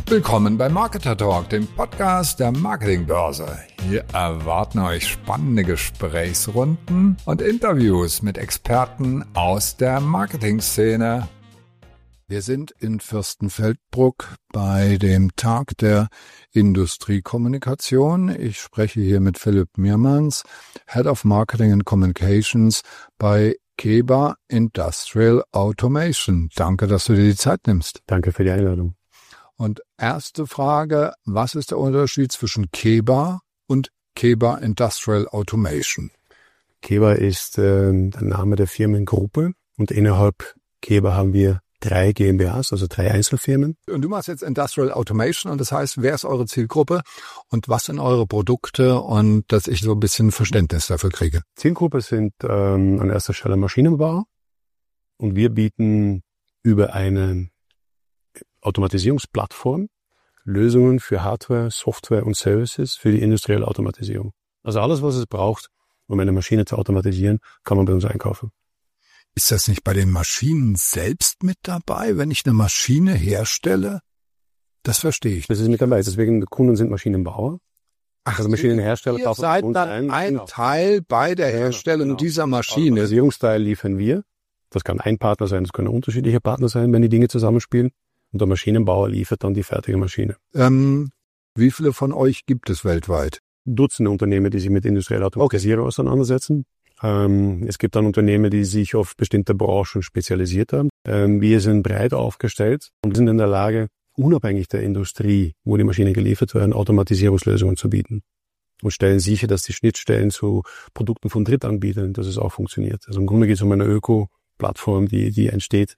Willkommen bei Marketer Talk, dem Podcast der Marketingbörse. Hier erwarten euch spannende Gesprächsrunden und Interviews mit Experten aus der Marketingszene. Wir sind in Fürstenfeldbruck bei dem Tag der Industriekommunikation. Ich spreche hier mit Philipp Meermanns, Head of Marketing and Communications bei KEBA Industrial Automation. Danke, dass du dir die Zeit nimmst. Danke für die Einladung. Und erste Frage, was ist der Unterschied zwischen KEBA und KEBA Industrial Automation? KEBA ist der Name der Firmengruppe und innerhalb KEBA haben wir 3 GmbHs, also 3 Einzelfirmen. Und du machst jetzt Industrial Automation und das heißt, wer ist eure Zielgruppe und was sind eure Produkte und dass ich so ein bisschen Verständnis dafür kriege? Zielgruppe sind an erster Stelle Maschinenbauer und wir bieten über eine Automatisierungsplattform Lösungen für Hardware, Software und Services für die industrielle Automatisierung. Also alles, was es braucht, um eine Maschine zu automatisieren, kann man bei uns einkaufen. Ist das nicht bei den Maschinen selbst mit dabei, wenn ich eine Maschine herstelle? Das verstehe ich. Das ist mit dabei. Deswegen, Kunden sind Maschinenbauer. Also Maschinenhersteller kaufen seid uns dann ein Teil bei der Herstellung dieser Maschine. Automatisierungsteil liefern wir. Das kann ein Partner sein, das können unterschiedliche Partner sein, wenn die Dinge zusammenspielen. Und der Maschinenbauer liefert dann die fertige Maschine. Wie viele von euch gibt es weltweit? Dutzende Unternehmen, die sich mit industrieller Automatisierung auseinandersetzen. Es gibt dann Unternehmen, die sich auf bestimmte Branchen spezialisiert haben. Wir sind breit aufgestellt und sind in der Lage, unabhängig der Industrie, wo die Maschinen geliefert werden, Automatisierungslösungen zu bieten. Und stellen sicher, dass die Schnittstellen zu Produkten von Drittanbietern, dass es auch funktioniert. Also im Grunde geht es um eine Öko-Plattform, die entsteht,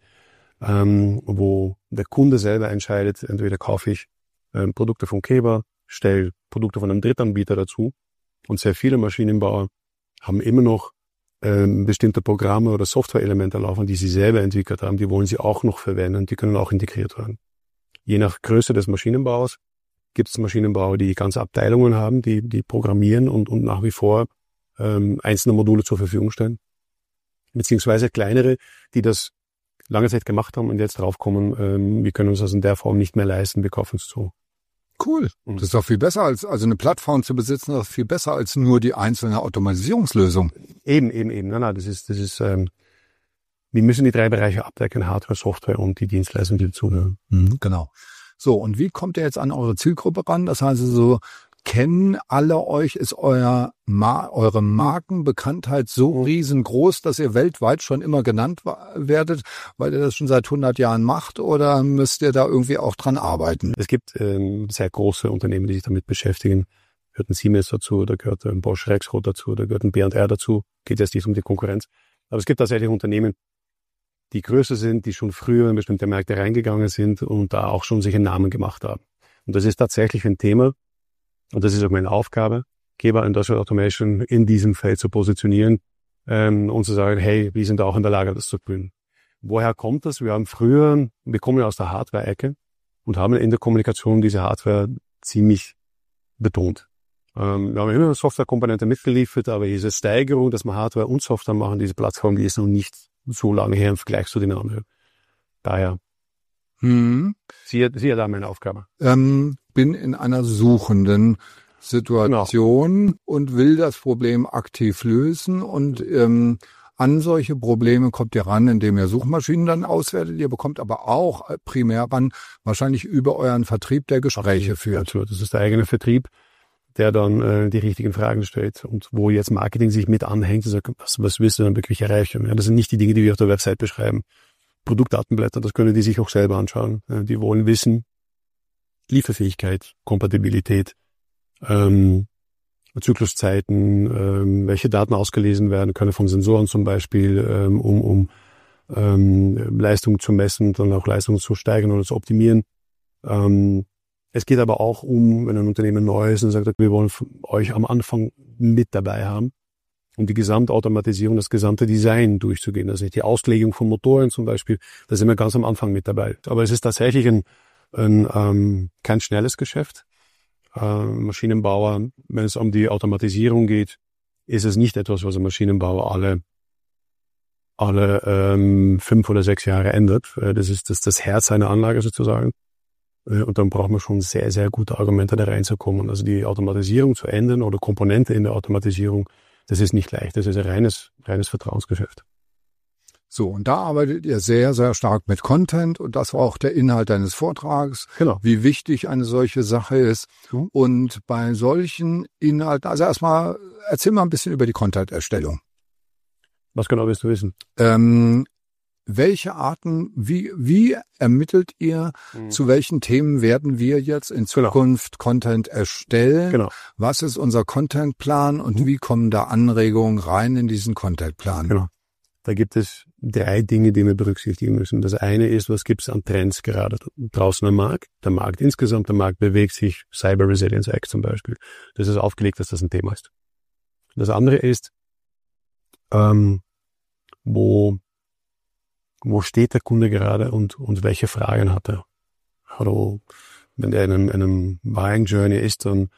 wo der Kunde selber entscheidet, entweder kaufe ich Produkte von KEBA, stelle Produkte von einem Drittanbieter dazu. Und sehr viele Maschinenbauer haben immer noch bestimmte Programme oder Software-Elemente laufen, die sie selber entwickelt haben, die wollen sie auch noch verwenden, die können auch integriert werden. Je nach Größe des Maschinenbaus gibt es Maschinenbauer, die ganze Abteilungen haben, die programmieren und nach wie vor einzelne Module zur Verfügung stellen. Beziehungsweise kleinere, die das lange Zeit gemacht haben und jetzt draufkommen, wir können uns das in der Form nicht mehr leisten, wir kaufen es zu. Cool. Das ist doch viel besser also eine Plattform zu besitzen, das ist viel besser als nur die einzelne Automatisierungslösung. Eben. Nein, das ist, wir müssen die 3 Bereiche abdecken, Hardware, Software und die Dienstleistungen, die dazugehören. Genau. So, und wie kommt ihr jetzt an eure Zielgruppe ran? Das heißt so, kennen alle euch, ist eure Markenbekanntheit so riesengroß, dass ihr weltweit schon immer genannt werdet, weil ihr das schon seit 100 Jahren macht, oder müsst ihr da irgendwie auch dran arbeiten? Es gibt sehr große Unternehmen, die sich damit beschäftigen. Da gehört ein Siemens dazu, da gehört ein Bosch Rexroth dazu, da gehört ein B&R dazu. Geht jetzt nicht um die Konkurrenz. Aber es gibt tatsächlich Unternehmen, die größer sind, die schon früher in bestimmte Märkte reingegangen sind und da auch schon sich einen Namen gemacht haben. Und das ist tatsächlich ein Thema, und das ist auch meine Aufgabe, KEBA Industrial Automation in diesem Feld zu positionieren und zu sagen, hey, wir sind auch in der Lage, das zu tun. Woher kommt das? Wir kommen ja aus der Hardware-Ecke und haben in der Kommunikation diese Hardware ziemlich betont. Wir haben immer eine Softwarekomponente mitgeliefert, aber diese Steigerung, dass wir Hardware und Software machen, diese Plattform, die ist noch nicht so lange her im Vergleich zu den anderen. Daher siehe da meine Aufgabe. Bin in einer suchenden Situation und will das Problem aktiv lösen und an solche Probleme kommt ihr ran, indem ihr Suchmaschinen dann auswertet. Ihr bekommt aber auch primär ran, wahrscheinlich über euren Vertrieb, der Gespräche führt. Das ist der eigene Vertrieb, der dann die richtigen Fragen stellt und wo jetzt Marketing sich mit anhängt und sagt, was willst du dann wirklich erreichen? Ja, das sind nicht die Dinge, die wir auf der Website beschreiben. Produktdatenblätter, das können die sich auch selber anschauen. Die wollen wissen, Lieferfähigkeit, Kompatibilität, Zykluszeiten, welche Daten ausgelesen werden können von Sensoren zum Beispiel, um Leistung zu messen und dann auch Leistung zu steigern oder zu optimieren. Es geht aber auch wenn ein Unternehmen neu ist und sagt, wir wollen euch am Anfang mit dabei haben, um die Gesamtautomatisierung, das gesamte Design durchzugehen. Also die Auslegung von Motoren zum Beispiel, da sind wir ganz am Anfang mit dabei. Aber es ist tatsächlich kein schnelles Geschäft. Maschinenbauer, wenn es um die Automatisierung geht, ist es nicht etwas, was ein Maschinenbauer alle 5 oder 6 Jahre ändert. Das ist das Herz einer Anlage sozusagen. Und dann braucht man schon sehr, sehr gute Argumente, da reinzukommen. Also die Automatisierung zu ändern oder Komponente in der Automatisierung, das ist nicht leicht. Das ist ein reines Vertrauensgeschäft. So, und da arbeitet ihr sehr, sehr stark mit Content und das war auch der Inhalt deines Vortrags, genau, wie wichtig eine solche Sache ist. Und bei solchen Inhalten, also erstmal, erzähl mal ein bisschen über die Content-Erstellung. Was genau willst du wissen? Welche Arten, wie ermittelt ihr, zu welchen Themen werden wir jetzt in Zukunft Content erstellen? Genau. Was ist unser Contentplan und wie kommen da Anregungen rein in diesen Contentplan? Genau. Da gibt es 3 Dinge, die wir berücksichtigen müssen. Das eine ist, was gibt es an Trends gerade draußen am Markt? Der Markt insgesamt, der Markt bewegt sich, Cyber Resilience Act zum Beispiel. Das ist aufgelegt, dass das ein Thema ist. Das andere ist, wo steht der Kunde gerade und welche Fragen hat er? Oder wenn der in einem Buying Journey ist, dann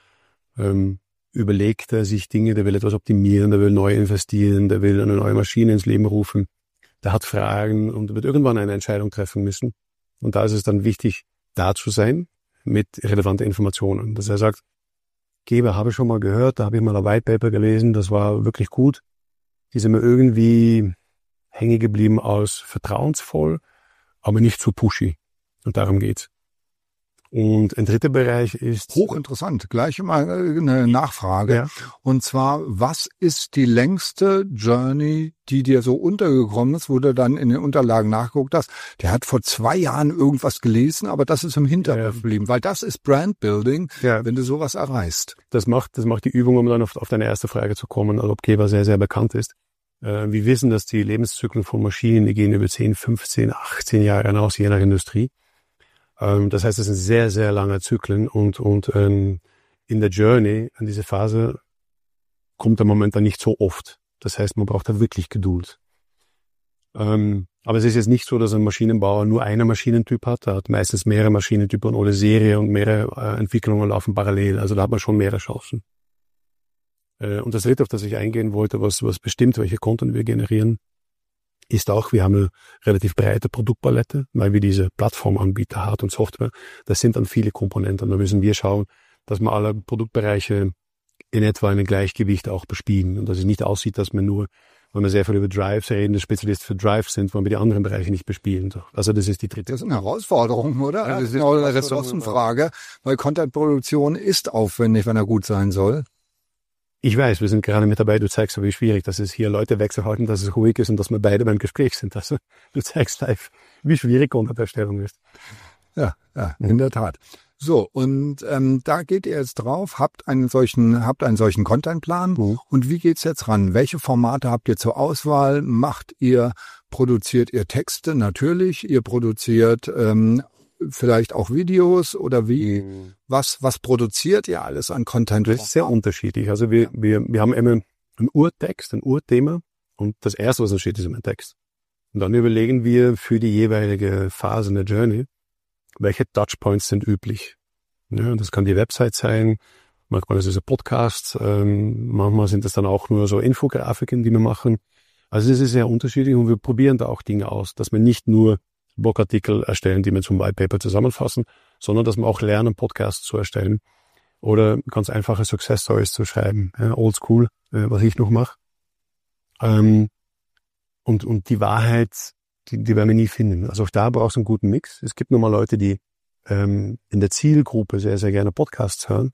überlegt er sich Dinge, der will etwas optimieren, der will neu investieren, der will eine neue Maschine ins Leben rufen, der hat Fragen und wird irgendwann eine Entscheidung treffen müssen. Und da ist es dann wichtig, da zu sein mit relevanten Informationen. Dass er sagt, Geber habe ich schon mal gehört, da habe ich mal ein White Paper gelesen, das war wirklich gut. Die sind mir irgendwie hängen geblieben aus vertrauensvoll, aber nicht zu pushy. Und darum geht's. Und ein dritter Bereich ist... Hochinteressant. Gleich mal eine Nachfrage. Ja. Und zwar, was ist die längste Journey, die dir so untergekommen ist, wo du dann in den Unterlagen nachgeguckt hast? Der hat vor 2 Jahren irgendwas gelesen, aber das ist im Hintergrund geblieben, weil das ist Brandbuilding, wenn du sowas erreichst. Das macht die Übung, um dann auf deine erste Frage zu kommen, also ob Geber sehr, sehr bekannt ist. Wir wissen, dass die Lebenszyklen von Maschinen, die gehen über 10, 15, 18 Jahre hinaus, je nach Industrie. Das heißt, es sind sehr, sehr lange Zyklen und in der Journey, in diese Phase, kommt der Moment dann nicht so oft. Das heißt, man braucht da wirklich Geduld. Aber es ist jetzt nicht so, dass ein Maschinenbauer nur einen Maschinentyp hat. Er hat meistens mehrere Maschinentypen oder Serie und mehrere Entwicklungen laufen parallel. Also da hat man schon mehrere Chancen. Und das dritte, auf das ich eingehen wollte, was bestimmt, welche Content wir generieren, ist auch, wir haben eine relativ breite Produktpalette, weil wir diese Plattformanbieter, Hard- und Software, das sind dann viele Komponenten. Da müssen wir schauen, dass wir alle Produktbereiche in etwa in ein Gleichgewicht auch bespielen und dass es nicht aussieht, dass wir nur, wenn wir sehr viel über Drives reden, der Spezialist für Drives sind, wenn wir die anderen Bereiche nicht bespielen. Also das ist die dritte. Das ist eine Herausforderung, oder? Ja, das ist genau eine Ressourcenfrage, weil Contentproduktion ist aufwendig, wenn er gut sein soll. Ich weiß, wir sind gerade mit dabei, du zeigst, wie schwierig das ist, hier Leute wegzuhalten, dass es ruhig ist und dass wir beide beim Gespräch sind. Also du zeigst live, wie schwierig Content-Erstellung ist. Ja, in der Tat. So, und da geht ihr jetzt drauf, habt einen solchen Contentplan. Und wie geht's jetzt ran? Welche Formate habt ihr zur Auswahl? Produziert ihr Texte? Natürlich. Ihr produziert vielleicht auch Videos oder wie? Was produziert ihr alles an Content? Das ist sehr unterschiedlich. Also wir haben immer einen Urtext, ein Urthema und das erste, was da steht, ist immer ein Text. Und dann überlegen wir für die jeweilige Phase in der Journey, welche Touchpoints sind üblich. Ja, das kann die Website sein, manchmal ist es ein Podcast, manchmal sind es dann auch nur so Infografiken, die wir machen. Also es ist sehr unterschiedlich und wir probieren da auch Dinge aus, dass wir nicht nur Blogartikel erstellen, die wir zum White Paper zusammenfassen, sondern dass wir auch lernen, Podcasts zu erstellen oder ganz einfache Success Stories zu schreiben, oldschool, was ich noch mache. Und die Wahrheit, die werden wir nie finden. Also auch da brauchst du einen guten Mix. Es gibt nun mal Leute, die in der Zielgruppe sehr, sehr gerne Podcasts hören.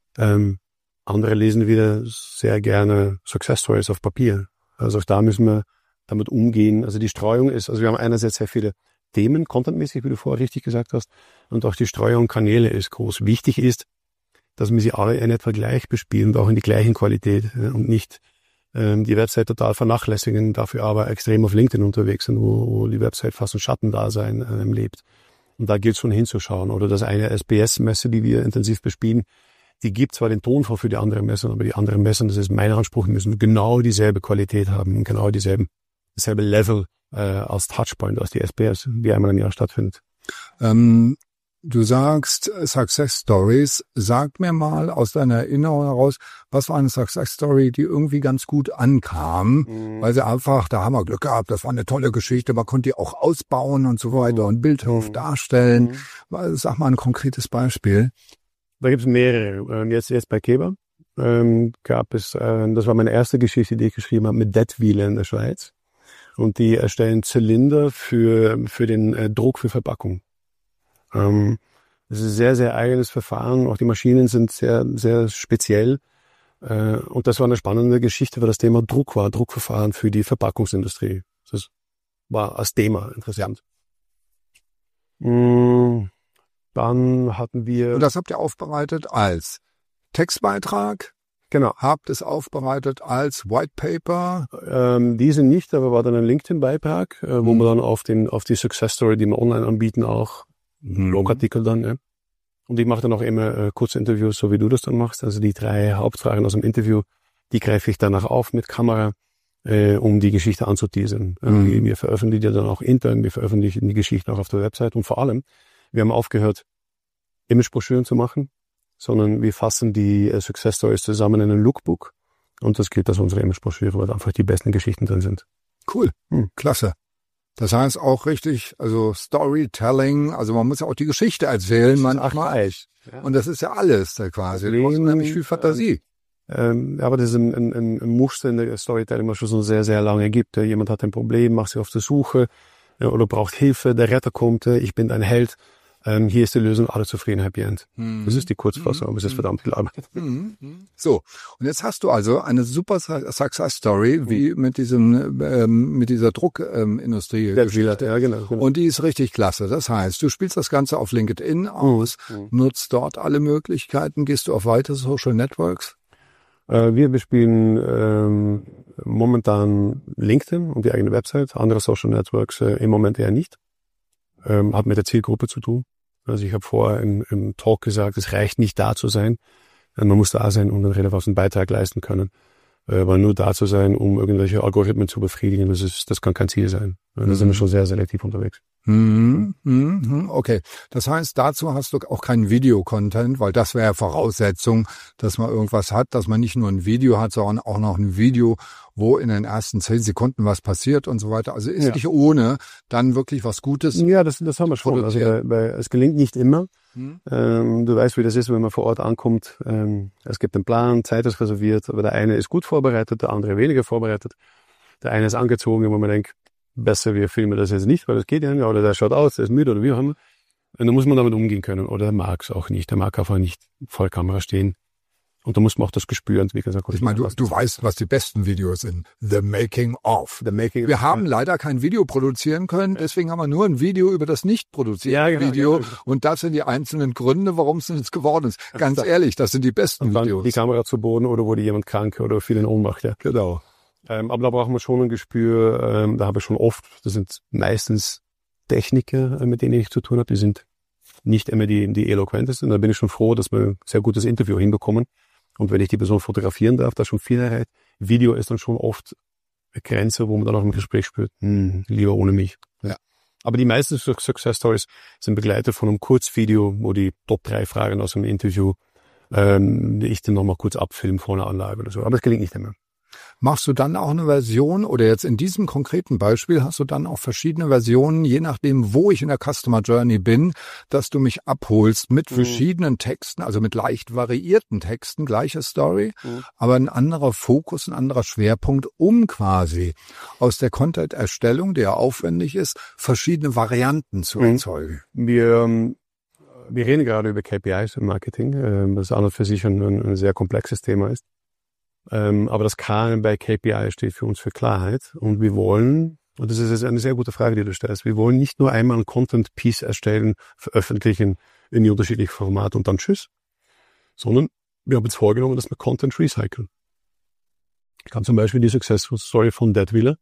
Andere lesen wieder sehr gerne Success Stories auf Papier. Also auch da müssen wir damit umgehen. Also die Streuung ist, also wir haben einerseits sehr viele Themen, contentmäßig, wie du vorher richtig gesagt hast, und auch die Streuung Kanäle ist groß. Wichtig ist, dass wir sie alle in etwa gleich bespielen und auch in die gleichen Qualität und nicht die Website total vernachlässigen, dafür aber extrem auf LinkedIn unterwegs sind, wo die Website fast ein Schattendasein lebt. Und da gilt es schon hinzuschauen. Oder das eine SBS-Messe, die wir intensiv bespielen, die gibt zwar den Tonfall für die anderen Messen, aber die anderen Messen, das ist mein Anspruch, müssen genau dieselbe Qualität haben und genau dasselbe Level als Touchpoint, als die SBS, die einmal im Jahr stattfindet. Du sagst Success Stories. Sag mir mal aus deiner Erinnerung heraus, was war eine Success Story, die irgendwie ganz gut ankam, weil sie einfach, da haben wir Glück gehabt, das war eine tolle Geschichte, man konnte die auch ausbauen und so weiter und bildhaft darstellen. Sag mal ein konkretes Beispiel. Da gibt es mehrere. Jetzt bei Keber gab es, das war meine erste Geschichte, die ich geschrieben habe, mit Detwile in der Schweiz. Und die erstellen Zylinder für den Druck für Verpackung. Das ist ein sehr, sehr eigenes Verfahren. Auch die Maschinen sind sehr, sehr speziell. Und das war eine spannende Geschichte, weil das Thema Druck war, Druckverfahren für die Verpackungsindustrie. Das war als Thema interessant. Dann hatten wir... Und das habt ihr aufbereitet als Textbeitrag? Genau. Habt es aufbereitet als White Paper? Diese nicht, aber war dann ein LinkedIn-Beitrag, wo man dann auf die Success Story, die wir online anbieten, auch Blogartikel dann, ja. Und ich mache dann auch immer kurze Interviews, so wie du das dann machst. Also die 3 Hauptfragen aus dem Interview, die greife ich danach auf mit Kamera, um die Geschichte anzuteasern. Wir veröffentlichen die dann auch intern, wir veröffentlichen die Geschichten auch auf der Website. Und vor allem, wir haben aufgehört, Imagebroschüren zu machen, sondern wir fassen die Success Stories zusammen in ein Lookbook. Und das gilt als unsere Imagebroschüre, weil einfach die besten Geschichten drin sind. Cool, klasse. Das heißt auch richtig, also Storytelling, also man muss ja auch die Geschichte erzählen manchmal. Ja. Und das ist ja alles da quasi. Du brauchst nämlich viel Fantasie. Aber das ist ein Muster in der Storytelling, was schon sehr, sehr lange gibt. Jemand hat ein Problem, macht sich auf der Suche oder braucht Hilfe, der Retter kommt, ich bin ein Held. Hier ist die Lösung, alle zufrieden, Happy End. Das ist die Kurzfassung, aber es ist verdammt viel Arbeit. So, und jetzt hast du also eine super Success Story, wie mit dieser Druckindustrie. Ja, genau. Und die ist richtig klasse. Das heißt, du spielst das Ganze auf LinkedIn aus, nutzt dort alle Möglichkeiten, gehst du auf weitere Social Networks? Wir bespielen momentan LinkedIn und die eigene Website, andere Social Networks im Moment eher nicht. Hat mit der Zielgruppe zu tun. Also ich habe vorher im Talk gesagt, es reicht nicht da zu sein. Man muss da sein und einen relevanten Beitrag leisten können. Aber nur da zu sein, um irgendwelche Algorithmen zu befriedigen, das kann kein Ziel sein. Da sind wir schon sehr selektiv unterwegs. Okay, das heißt, dazu hast du auch keinen Videocontent, weil das wäre Voraussetzung, dass man irgendwas hat, dass man nicht nur ein Video hat, sondern auch noch ein Video, wo in den ersten 10 Sekunden was passiert und so weiter. Also ist nicht ohne dann wirklich was Gutes. Ja, das haben wir schon. Also es gelingt nicht immer. Du weißt, wie das ist, wenn man vor Ort ankommt. Es gibt einen Plan, Zeit ist reserviert, aber der eine ist gut vorbereitet, der andere weniger vorbereitet. Der eine ist angezogen, wo man denkt, besser, wir filmen das jetzt nicht, weil das geht ja nicht, oder der schaut aus, der ist müde oder wie auch immer. Und dann muss man damit umgehen können. Oder der mag es auch nicht. Der mag einfach nicht vor der Kamera stehen. Und da muss man auch das Gespür entwickeln. Ich meine, du weißt, was die besten Videos sind. The Making of. Wir haben leider kein Video produzieren können, deswegen haben wir nur ein Video über das nicht produzierte Video. Genau. Und das sind die einzelnen Gründe, warum es jetzt geworden ist. Ganz ehrlich, das sind die besten Videos. Die Kamera zu Boden oder wurde jemand krank oder fiel in Ohnmacht. Ja. Genau. Aber da brauchen wir schon ein Gespür. Da habe ich schon oft, das sind meistens Techniker, mit denen ich zu tun habe. Die sind nicht immer die eloquentesten. Da bin ich schon froh, dass wir ein sehr gutes Interview hinbekommen. Und wenn ich die Person fotografieren darf, da schon viel erreicht. Video ist dann schon oft eine Grenze, wo man dann auch im Gespräch spürt, lieber ohne mich. Ja. Aber die meisten Success Stories sind begleitet von einem Kurzvideo, wo die Top 3 Fragen aus dem Interview ich dann nochmal kurz abfilme vor einer Anlage oder so. Aber es gelingt nicht immer. Machst du dann auch eine Version oder jetzt in diesem konkreten Beispiel hast du dann auch verschiedene Versionen, je nachdem, wo ich in der Customer Journey bin, dass du mich abholst mit verschiedenen Texten, also mit leicht variierten Texten, gleiche Story, aber ein anderer Fokus, ein anderer Schwerpunkt, um quasi aus der Content-Erstellung, die ja aufwendig ist, verschiedene Varianten zu erzeugen. Wir reden gerade über KPIs im Marketing, das an und für sich ein sehr komplexes Thema ist. Aber das K bei KPI steht für uns für Klarheit. Und wir wollen, und das ist jetzt eine sehr gute Frage, die du stellst, wir wollen nicht nur einmal ein Content-Piece erstellen, veröffentlichen in die unterschiedlichen Formate und dann tschüss, sondern wir haben uns vorgenommen, dass wir Content recyceln. Ich kann zum Beispiel die Success Story von Detwile.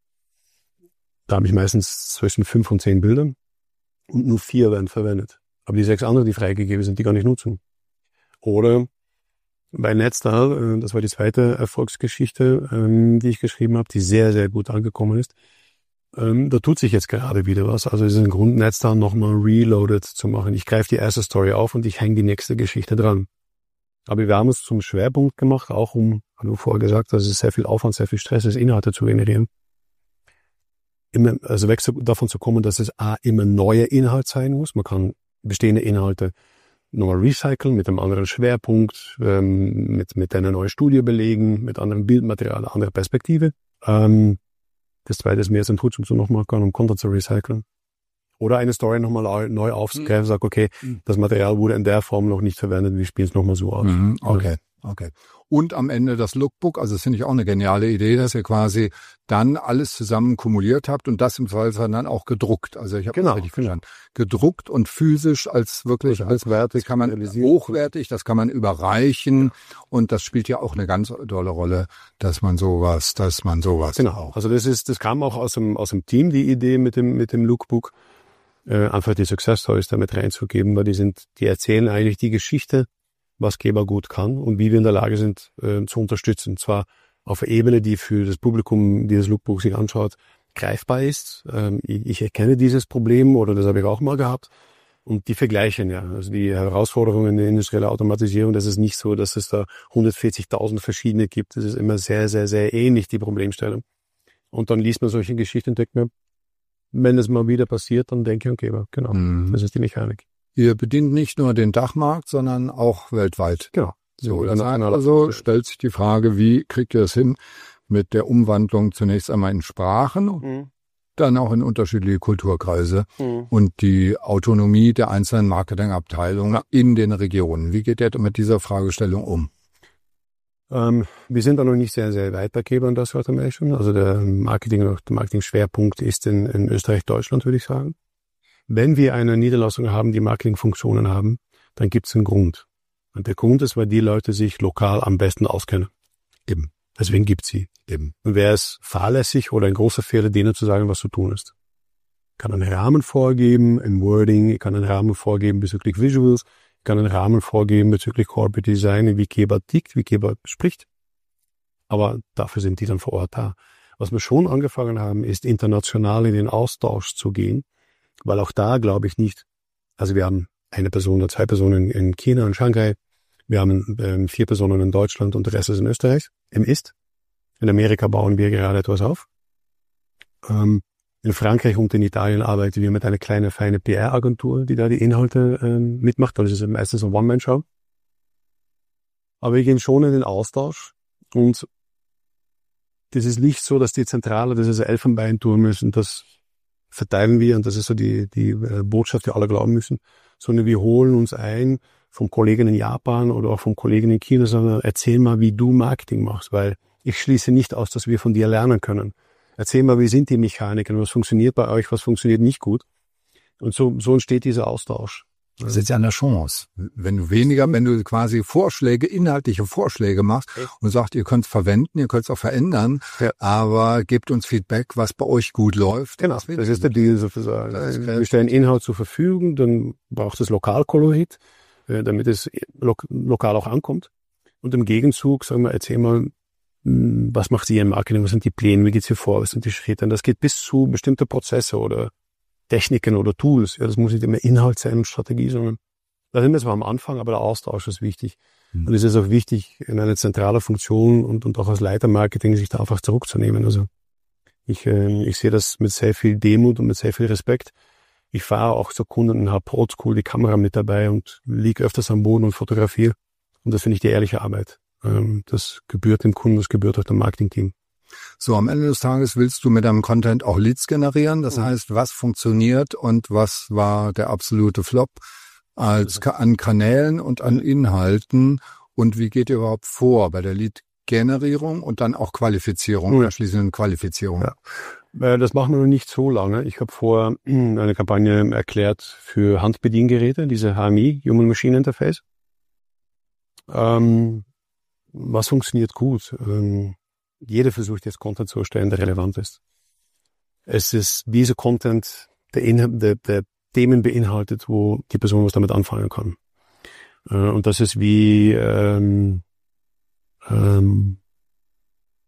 Da habe ich meistens zwischen 5 und 10 Bildern und nur 4 werden verwendet. Aber die 6 anderen, die freigegeben sind, die gar nicht nutzen. Oder bei Netstar, das war die zweite Erfolgsgeschichte, die ich geschrieben habe, die sehr, sehr gut angekommen ist. Da tut sich jetzt gerade wieder was. Also es ist ein Grund, Netstar nochmal reloaded zu machen. Ich greife die erste Story auf und ich hänge die nächste Geschichte dran. Aber wir haben es zum Schwerpunkt gemacht, auch wie du vorher gesagt hast, es ist sehr viel Aufwand, sehr viel Stress, ist Inhalte zu generieren. Also weg davon zu kommen, dass es immer neuer Inhalt sein muss. Man kann bestehende Inhalte nochmal recyceln mit einem anderen Schwerpunkt, mit einer neuen Studie belegen, mit anderem Bildmaterial, anderer Perspektive. Das zweite ist mehr so ein Tool, um so nochmal um Content zu recyceln. Oder eine Story nochmal neu aufzugreifen, sagt, okay, das Material wurde in der Form noch nicht verwendet, wir spielen es nochmal so aus. Okay. Und am Ende das Lookbook, also das finde ich auch eine geniale Idee, dass ihr quasi dann alles zusammen kumuliert habt und das im Zweifelsfall dann auch gedruckt. Also ich habe das richtig verstanden. Gedruckt und physisch als wirklich als wertig, kann man hochwertig, das kann man überreichen und das spielt ja auch eine ganz tolle Rolle, dass man sowas. Genau. Also das kam auch aus dem Team, die Idee mit dem Lookbook. Einfach die Success Stories damit reinzugeben, weil die erzählen eigentlich die Geschichte, was Geber gut kann und wie wir in der Lage sind, zu unterstützen. Zwar auf einer Ebene, die für das Publikum, die das Lookbook sich anschaut, greifbar ist. Ich erkenne dieses Problem oder das habe ich auch mal gehabt und die vergleichen ja. Also die Herausforderungen in der industriellen Automatisierung, das ist nicht so, dass es da 140.000 verschiedene gibt. Das ist immer sehr, sehr, sehr ähnlich, die Problemstellung. Und dann liest man solche Geschichten und denkt mir, wenn es mal wieder passiert, dann denke ich, okay, genau, das ist die Mechanik. Ihr bedient nicht nur den Dachmarkt, sondern auch weltweit. Genau. So, das heißt also, stellt sich die Frage, wie kriegt ihr es hin mit der Umwandlung zunächst einmal in Sprachen, dann auch in unterschiedliche Kulturkreise und die Autonomie der einzelnen Marketingabteilungen in den Regionen. Wie geht ihr mit dieser Fragestellung um? Wir sind da noch nicht sehr, sehr weit bei Geber Industrial Automation. Also der Marketing-Schwerpunkt ist in Österreich, Deutschland, würde ich sagen. Wenn wir eine Niederlassung haben, die Marketingfunktionen haben, dann gibt es einen Grund. Und der Grund ist, weil die Leute sich lokal am besten auskennen. Eben. Deswegen gibt's sie. Eben. Und wäre es fahrlässig oder ein großer Fehler, denen zu sagen, was zu tun ist. Ich kann einen Rahmen vorgeben, ein Wording, ich kann einen Rahmen vorgeben bezüglich Visuals, ich kann einen Rahmen vorgeben bezüglich Corporate Design, wie Geber tickt, wie Geber spricht. Aber dafür sind die dann vor Ort da. Was wir schon angefangen haben, ist international in den Austausch zu gehen, weil auch da glaube ich nicht, also wir haben eine Person oder zwei Personen in China und Shanghai, wir haben 4 Personen in Deutschland und der Rest ist in Österreich, im Ist. In Amerika bauen wir gerade etwas auf. In Frankreich und in Italien arbeiten wir mit einer kleinen, feinen PR-Agentur, die da die Inhalte mitmacht. Das ist meistens eine One-Man-Show. Aber wir gehen schon in den Austausch. Und das ist nicht so, dass die Zentrale, das ist ein Elfenbeinturm müssen, das verteilen wir und das ist so die Botschaft, die alle glauben müssen, sondern wir holen uns ein vom Kollegen in Japan oder auch vom Kollegen in China, sondern erzähl mal, wie du Marketing machst, weil ich schließe nicht aus, dass wir von dir lernen können. Erzähl mal, wie sind die Mechaniken, was funktioniert bei euch, was funktioniert nicht gut. Und so entsteht dieser Austausch. Das ist ja eine Chance. Wenn du quasi inhaltliche Vorschläge machst und sagst, ihr könnt es verwenden, ihr könnt es auch verändern, aber gebt uns Feedback, was bei euch gut läuft. Genau, das ist der Deal sozusagen. Wir stellen Inhalt zur Verfügung, dann braucht es Lokalkolorit, damit es lokal auch ankommt. Und im Gegenzug, sagen wir, erzähl mal, was macht ihr im Marketing, was sind die Pläne, wie geht's hier vor, was sind die Schritte? Und das geht bis zu bestimmte Prozesse oder Techniken oder Tools. Ja, das muss nicht immer Inhalt sein und Strategie, sondern da sind wir zwar am Anfang, aber der Austausch ist wichtig. Und es ist auch wichtig, in eine zentrale Funktion und auch als Leiter Marketing sich da einfach zurückzunehmen. Also ich sehe das mit sehr viel Demut und mit sehr viel Respekt. Ich fahre auch zu Kunden und habe oldschool die Kamera mit dabei und liege öfters am Boden und fotografiere. Und das finde ich die ehrliche Arbeit. Das gebührt dem Kunden, das gebührt auch dem Marketing-Team. So, am Ende des Tages willst du mit deinem Content auch Leads generieren. Das heißt, was funktioniert und was war der absolute Flop an Kanälen und an Inhalten und wie geht ihr überhaupt vor bei der Lead-Generierung und dann auch Qualifizierung, anschließend Qualifizierung? Ja. Das machen wir noch nicht so lange. Ich habe vor eine Kampagne erklärt für Handbediengeräte, diese HMI, Human Machine Interface. Was funktioniert gut? Jeder versucht jetzt Content zu erstellen, der relevant ist. Es ist dieser Content, der Themen beinhaltet, wo die Person was damit anfangen kann. Und das ist wie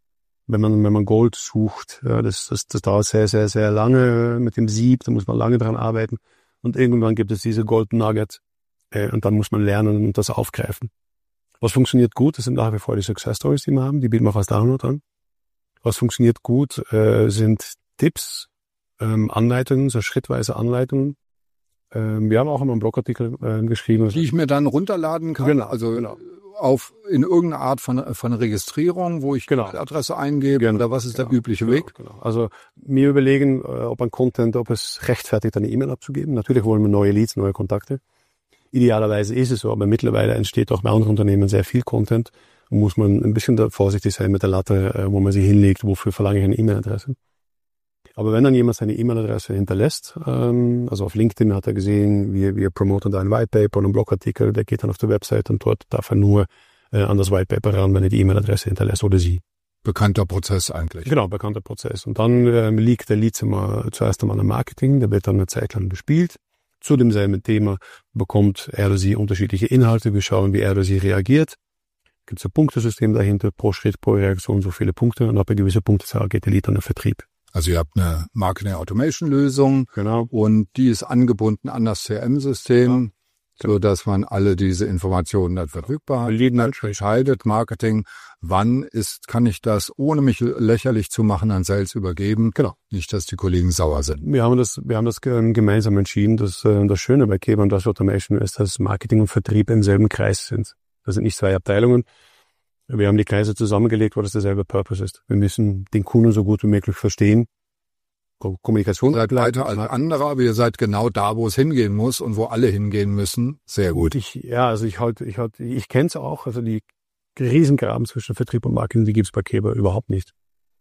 wenn man Gold sucht, ja, das dauert sehr, sehr, sehr lange mit dem Sieb, da muss man lange dran arbeiten. Und irgendwann gibt es diese Gold Nugget, und dann muss man lernen und das aufgreifen. Was funktioniert gut, das sind nach wie vor die Success Stories, die wir haben, die bieten wir auch als Download an. Was funktioniert gut, sind Tipps, Anleitungen, so schrittweise Anleitungen. Wir haben auch immer einen Blogartikel geschrieben. Die ich mir dann runterladen kann, genau, also in irgendeine Art von Registrierung, wo ich die Adresse eingebe, oder was ist der übliche Weg? Genau. Also mir überlegen, ob es rechtfertigt, eine E-Mail abzugeben. Natürlich wollen wir neue Leads, neue Kontakte. Idealerweise ist es so, aber mittlerweile entsteht auch bei anderen Unternehmen sehr viel Content und muss man ein bisschen vorsichtig sein mit der Latte, wo man sie hinlegt, wofür verlange ich eine E-Mail-Adresse. Aber wenn dann jemand seine E-Mail-Adresse hinterlässt, also auf LinkedIn hat er gesehen, wir promoten da ein White Paper und einen Blogartikel, der geht dann auf der Website und dort darf er nur an das White Paper ran, wenn er die E-Mail-Adresse hinterlässt oder sie. Bekannter Prozess eigentlich. Genau, bekannter Prozess. Und dann liegt der Lead zuerst einmal im Marketing, der wird dann eine Zeit lang bespielt. Zu demselben Thema bekommt er oder sie unterschiedliche Inhalte. Wir schauen, wie er oder sie reagiert. Gibt es ein Punktesystem dahinter, pro Schritt, pro Reaktion so viele Punkte und ab einer gewissen Punktezahl geht der Lead an den Vertrieb. Also ihr habt eine Marketing-Automation-Lösung und die ist angebunden an das CRM-System, so dass man alle diese Informationen dann verfügbar hat. Dann entscheidet Marketing, kann ich das, ohne mich lächerlich zu machen, an Sales übergeben. Genau. Nicht, dass die Kollegen sauer sind. Wir haben das gemeinsam entschieden. Das Schöne bei Keber Industrial Automation ist, dass Marketing und Vertrieb im selben Kreis sind. Das sind nicht zwei Abteilungen. Wir haben die Kreise zusammengelegt, weil das derselbe Purpose ist. Wir müssen den Kunden so gut wie möglich verstehen. Kommunikation. Ihr seid weiter als andere, aber ihr seid genau da, wo es hingehen muss und wo alle hingehen müssen. Sehr gut. Ich kenne es auch. Also die Riesengraben zwischen Vertrieb und Marketing, die gibt es bei Keber überhaupt nicht.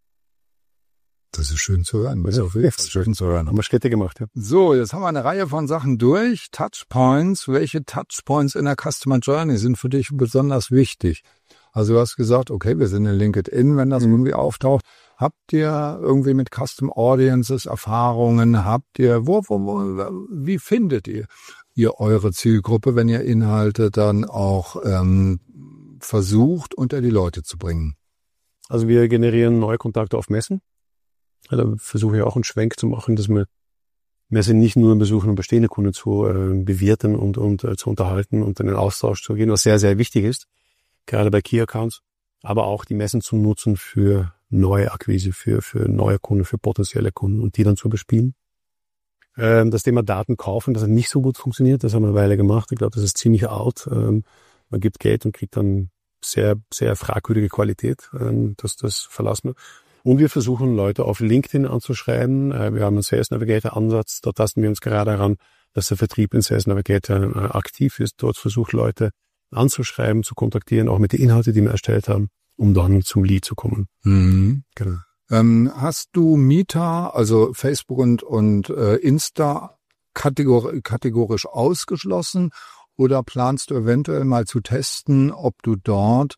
Das ist schön zu hören. Das ist schön zu hören. Haben wir Schritte gemacht, ja. So, jetzt haben wir eine Reihe von Sachen durch. Touchpoints. Welche Touchpoints in der Customer Journey sind für dich besonders wichtig? Also du hast gesagt, okay, wir sind in LinkedIn, wenn das irgendwie auftaucht. Habt ihr irgendwie mit Custom Audiences Erfahrungen? Wie findet ihr eure Zielgruppe, wenn ihr Inhalte dann auch versucht, unter die Leute zu bringen? Also wir generieren neue Kontakte auf Messen. Da versuche ich auch einen Schwenk zu machen, dass wir Messen nicht nur besuchen, um bestehende Kunden zu bewirten und zu unterhalten und in den Austausch zu gehen, was sehr, sehr wichtig ist, gerade bei Key Accounts, aber auch die Messen zu nutzen für neue Akquise, für neue Kunden, für potenzielle Kunden und die dann zu bespielen. Das Thema Daten kaufen, das hat nicht so gut funktioniert, das haben wir eine Weile gemacht. Ich glaube, das ist ziemlich out. Man gibt Geld und kriegt dann sehr, sehr fragwürdige Qualität. Das verlassen wir. Und wir versuchen, Leute auf LinkedIn anzuschreiben. Wir haben einen Sales Navigator Ansatz. Dort tasten wir uns gerade heran, dass der Vertrieb in Sales Navigator aktiv ist. Dort versucht Leute anzuschreiben, zu kontaktieren, auch mit den Inhalten, die wir erstellt haben, um dann zum Lead zu kommen. Mhm. Genau. Hast du Meta, also Facebook und Insta kategorisch ausgeschlossen oder planst du eventuell mal zu testen, ob du dort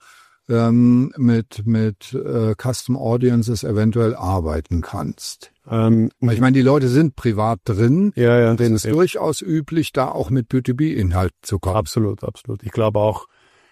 mit Custom Audiences eventuell arbeiten kannst? Ich meine, die Leute sind privat drin. Ja. Und es ist durchaus üblich, da auch mit B2B-Inhalt zu kommen. Absolut. Ich glaube auch,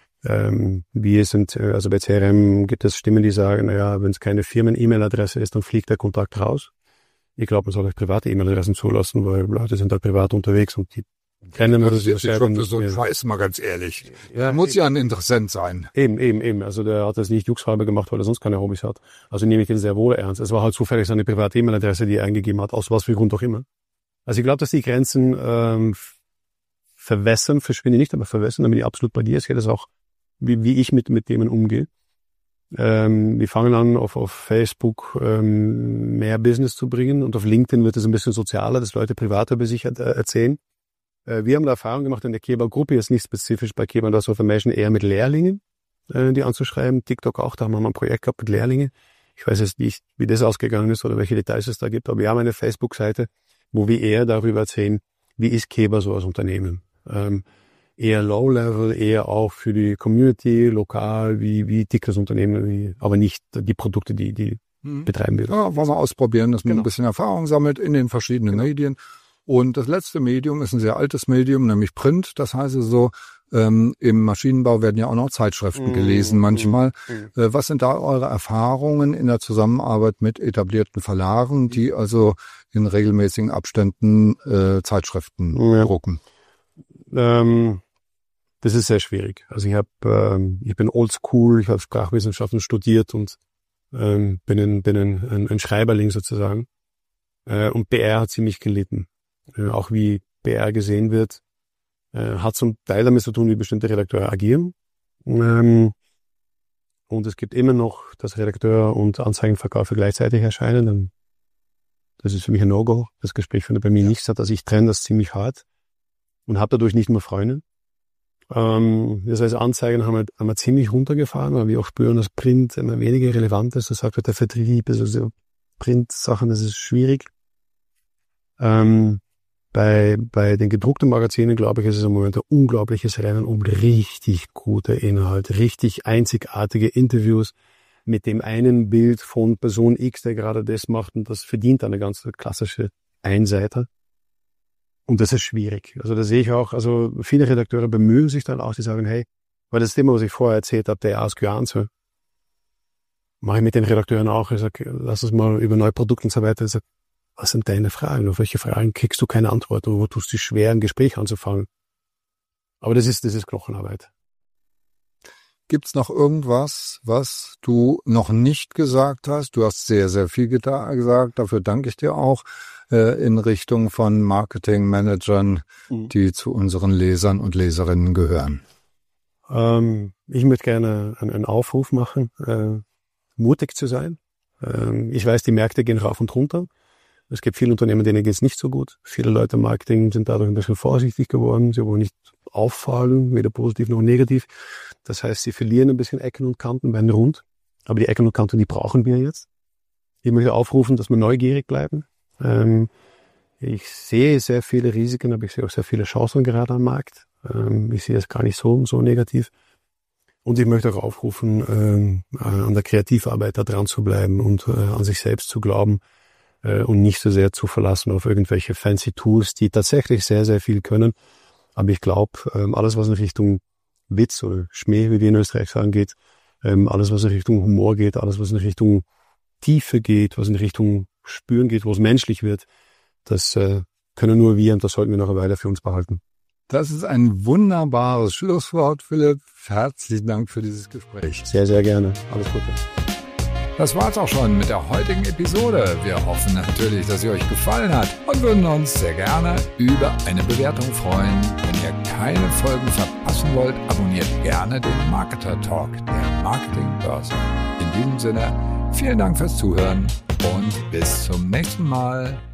also bei CRM gibt es Stimmen, die sagen, naja, wenn es keine Firmen-E-Mail-Adresse ist, dann fliegt der Kontakt raus. Ich glaube, man soll euch private E-Mail-Adressen zulassen, weil Leute sind da privat unterwegs und die kennen wir das ist schon so ein Scheiß, mal ganz ehrlich. Ja, muss ja ein Interessent sein. Eben. Also der hat das nicht juxhalber gemacht, weil er sonst keine Hobbys hat. Also nehme ich den sehr wohl ernst. Es war halt zufällig seine private E-Mail-Adresse, die er eingegeben hat, aus was für Grund auch immer. Also ich glaube, dass die Grenzen verschwinden nicht, aber verwässern, damit ich absolut bei dir ist. Ja, das auch, wie ich mit Themen umgehe. Wir fangen an, auf Facebook mehr Business zu bringen und auf LinkedIn wird es ein bisschen sozialer, dass Leute privat über sich erzählen. Wir haben da Erfahrung gemacht in der Keber-Gruppe, jetzt nicht spezifisch bei Keber Industrial Automation, eher mit Lehrlingen, die anzuschreiben. TikTok auch, da haben wir mal ein Projekt gehabt mit Lehrlingen. Ich weiß jetzt nicht, wie das ausgegangen ist oder welche Details es da gibt, aber wir haben eine Facebook-Seite, wo wir eher darüber erzählen, wie ist Keber so als Unternehmen. Eher Low-Level, eher auch für die Community, lokal, wie tickt das Unternehmen, aber nicht die Produkte, die betreiben wir. Ja, wollen wir ausprobieren, dass man ein bisschen Erfahrung sammelt in den verschiedenen Medien. Und das letzte Medium ist ein sehr altes Medium, nämlich Print. Das heißt so, Im Maschinenbau werden ja auch noch Zeitschriften gelesen manchmal. Was sind da eure Erfahrungen in der Zusammenarbeit mit etablierten Verlagen, die also in regelmäßigen Abständen Zeitschriften drucken? Das ist sehr schwierig. Also ich bin oldschool, ich habe Sprachwissenschaften studiert und bin ein Schreiberling sozusagen. Und BR hat ziemlich gelitten. Auch wie BR gesehen wird, hat zum Teil damit zu tun, wie bestimmte Redakteure agieren. Und es gibt immer noch, dass Redakteur und Anzeigenverkäufer gleichzeitig erscheinen. Das ist für mich ein No-Go. Das Gespräch findet bei mir nicht statt. Also ich trenne das ziemlich hart und habe dadurch nicht nur Freunde. Das heißt, Anzeigen haben wir ziemlich runtergefahren, weil wir auch spüren, dass Print immer weniger relevant ist. Das sagt der Vertrieb, also Print-Sachen, das ist schwierig. Bei den gedruckten Magazinen, glaube ich, ist es im Moment ein unglaubliches Rennen um richtig gute Inhalte, richtig einzigartige Interviews mit dem einen Bild von Person X, der gerade das macht, und das verdient eine ganz klassische Einseiter. Und das ist schwierig. Also da sehe ich auch, also viele Redakteure bemühen sich dann auch, die sagen, hey, weil das Thema, was ich vorher erzählt habe, der Ask Your Answer, mache ich mit den Redakteuren auch. Ich sage, lass uns mal über neue Produkte und so weiter. Ich sage, was sind deine Fragen? Auf welche Fragen kriegst du keine Antwort? Wo tust du dich schwer, ein Gespräch anzufangen? Aber das ist Knochenarbeit. Gibt's noch irgendwas, was du noch nicht gesagt hast? Du hast sehr, sehr viel gesagt. Dafür danke ich dir auch in Richtung von Marketingmanagern, die zu unseren Lesern und Leserinnen gehören. Ich möchte gerne einen Aufruf machen, mutig zu sein. Ich weiß, die Märkte gehen rauf und runter. Es gibt viele Unternehmen, denen geht es nicht so gut. Viele Leute im Marketing sind dadurch ein bisschen vorsichtig geworden. Sie wollen nicht auffallen, weder positiv noch negativ. Das heißt, sie verlieren ein bisschen Ecken und Kanten, werden rund. Aber die Ecken und Kanten, die brauchen wir jetzt. Ich möchte aufrufen, dass wir neugierig bleiben. Ich sehe sehr viele Risiken, aber ich sehe auch sehr viele Chancen gerade am Markt. Ich sehe es gar nicht so negativ. Und ich möchte auch aufrufen, an der Kreativarbeit da dran zu bleiben und an sich selbst zu glauben und nicht so sehr zu verlassen auf irgendwelche fancy Tools, die tatsächlich sehr, sehr viel können. Aber ich glaube, alles, was in Richtung Witz oder Schmäh, wie wir in Österreich sagen, geht, alles, was in Richtung Humor geht, alles, was in Richtung Tiefe geht, was in Richtung Spüren geht, wo es menschlich wird, das können nur wir und das sollten wir noch eine Weile für uns behalten. Das ist ein wunderbares Schlusswort, Philipp. Herzlichen Dank für dieses Gespräch. Sehr, sehr gerne. Alles Gute. Das war's auch schon mit der heutigen Episode. Wir hoffen natürlich, dass sie euch gefallen hat und würden uns sehr gerne über eine Bewertung freuen. Wenn ihr keine Folgen verpassen wollt, abonniert gerne den Marketer Talk der Marketingbörse. In diesem Sinne, vielen Dank fürs Zuhören und bis zum nächsten Mal.